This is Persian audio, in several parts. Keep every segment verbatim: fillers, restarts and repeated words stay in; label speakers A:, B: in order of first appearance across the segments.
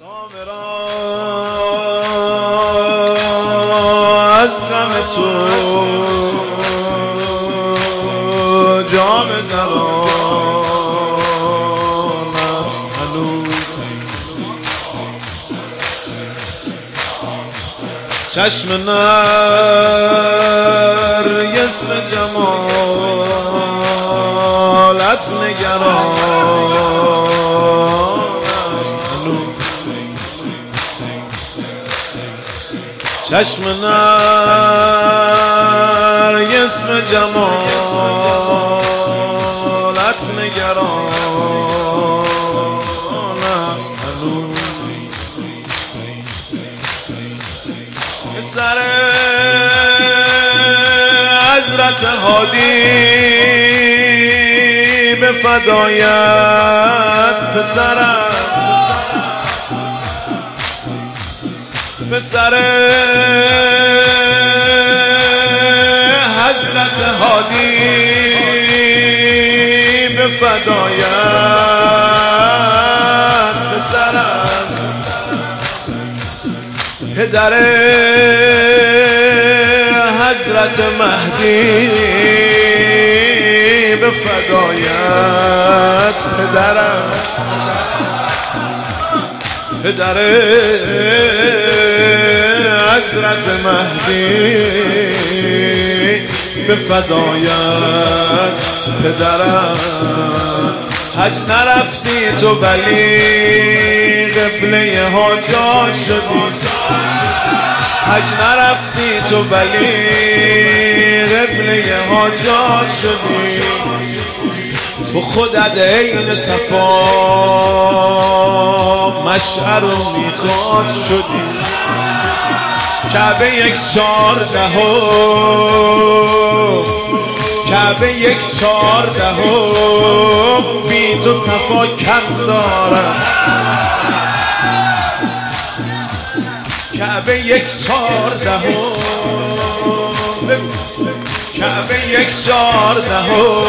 A: سامرا از غم تو جام دران است هنوز چشم نرگس جمالت نگران است هنوز چشم نرگس جمالت نگران است هنوز پسر حضرت هادی به فدایت پسرم پسر حضرت هادی به فدایت پسرم پدر حضرت مهدی به فدایت پدرم پدر حضرت مهدی به فدایت پدرم حج نرفتی تو ولی قبله حاجات شدی حج نرفتی تو ولی قبله حاجات شدی تو خودت عین صفا مشعر و میقات شدی کعبه یک چهارده کعبه یک چهارده بی تو صفا کم دارم کعبه یک چهارده کعبه یک چهارده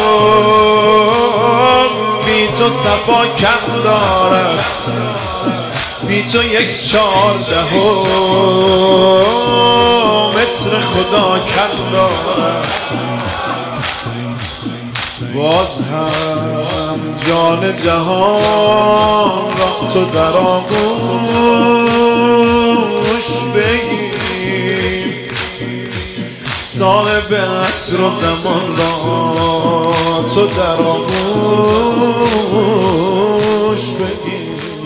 A: بی تو صفا کم دارم بی تو یک چهارده متر خدا کم دارم باز هم جان جهان را تو در آغوش بگیر صاحب عصر و زمان را تو در آغوش بگیر